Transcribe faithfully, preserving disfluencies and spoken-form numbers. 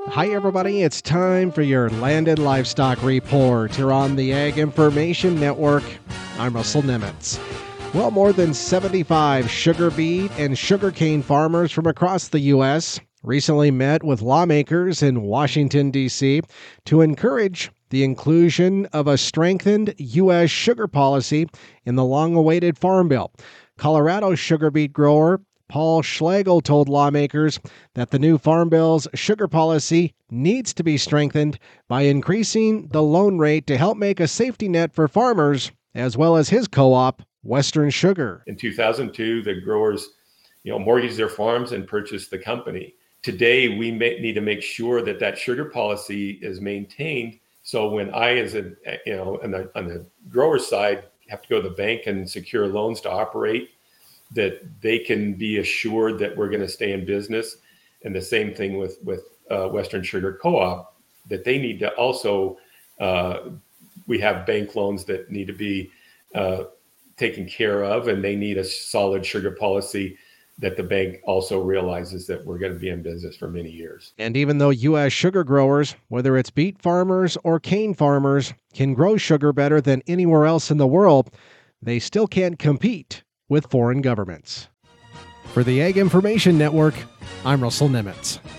Hi, everybody. It's time for your Landed Livestock Report here on the Ag Information Network. I'm Russell Nemitz. Well, more than seventy-five sugar beet and sugarcane farmers from across the U S recently met with lawmakers in Washington, D C to encourage the inclusion of a strengthened U S sugar policy in the long-awaited Farm Bill. Colorado sugar beet grower Paul Schlegel told lawmakers that the new Farm Bill's sugar policy needs to be strengthened by increasing the loan rate to help make a safety net for farmers, as well as his co-op, Western Sugar. In two thousand two, the growers, you know, mortgaged their farms and purchased the company. Today, we may need to make sure that that sugar policy is maintained. So when I, as a, you know, on the, on the grower side, have to go to the bank and secure loans to operate, that they can be assured that we're going to stay in business. And the same thing with, with uh, Western Sugar Co-op, that they need to also, uh, we have bank loans that need to be uh, taken care of, and they need a solid sugar policy that the bank also realizes that we're going to be in business for many years. And even though U S sugar growers, whether it's beet farmers or cane farmers, can grow sugar better than anywhere else in the world, they still can't compete with foreign governments. For the Ag Information Network, I'm Russell Nemitz.